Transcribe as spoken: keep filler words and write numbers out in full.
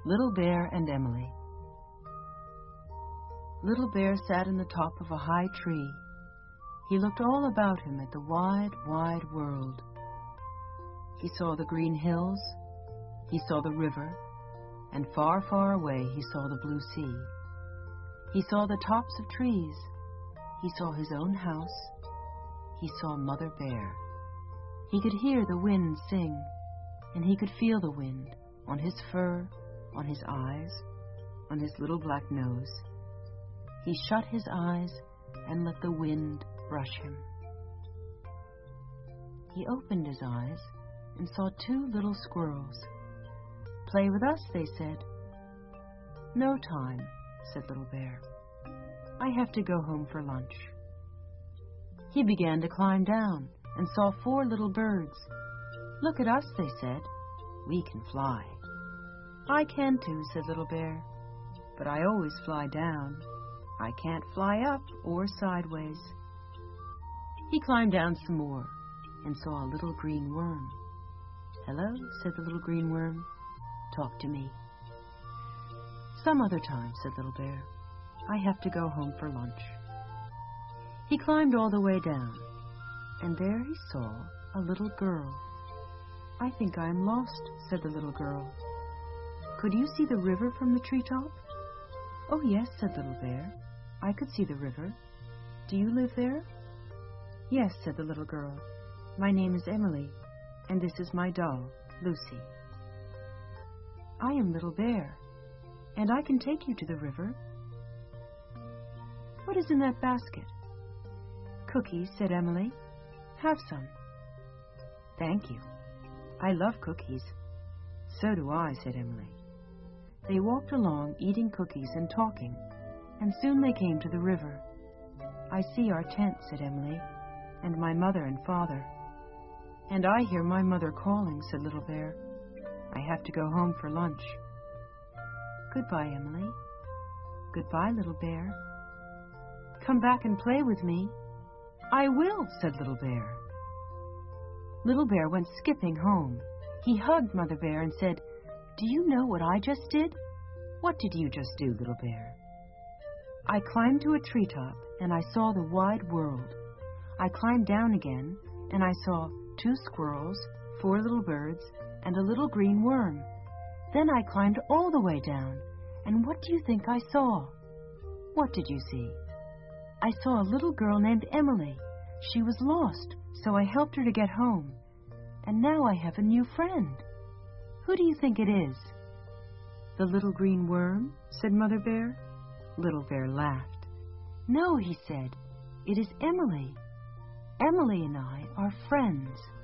Little Bear and Emily. Little Bear sat in the top of a high tree. He looked all about him at the wide, wide world. He saw the green hills, he saw the river, and far, far away he saw the blue sea. He saw the tops of trees, he saw his own house, he saw Mother Bear. He could hear the wind sing, and he could feel the wind on his fur, on his eyes, on his little black nose. He shut his eyes and let the wind brush him. He opened his eyes and saw two little squirrels. "Play with us," they said. "No time," said Little Bear. "I have to go home for lunch." He began to climb down and saw four little birds. "Look at us," they said. "We can fly." "I can too," said Little Bear, "but I always fly down. I can't fly up or sideways." He climbed down some more and saw a little green worm. "Hello," said the little green worm. "Talk to me." "Some other time," said Little Bear. "I have to go home for lunch." He climbed all the way down, and there he saw a little girl. "I think I am lost," said the little girl. "Could you see the river from the treetop?" "Oh, yes," said Little Bear. "I could see the river. Do you live there?" "Yes," said the little girl. "My name is Emily, and this is my doll, Lucy." "I am Little Bear, and I can take you to the river." "What is in that basket?" "Cookies," said Emily. "Have some." "Thank you. I love cookies." "So do I," said Emily. They walked along, eating cookies and talking, and soon they came to the river. "I see our tent," said Emily, "and my mother and father." "And I hear my mother calling," said Little Bear. "I have to go home for lunch." "Goodbye, Emily." "Goodbye, Little Bear." "Come back and play with me." "I will," said Little Bear. Little Bear went skipping home. He hugged Mother Bear and said, "Do you know what I just did?" "What did you just do, Little Bear?" "I climbed to a treetop, and I saw the wide world. I climbed down again, and I saw two squirrels, four little birds, and a little green worm. Then I climbed all the way down, and what do you think I saw?" "What did you see?" "I saw a little girl named Emily. She was lost, so I helped her to get home. And now I have a new friend. Who do you think it is?" "The little green worm," said Mother Bear. Little Bear laughed. "No," he said, "it is Emily. Emily and I are friends."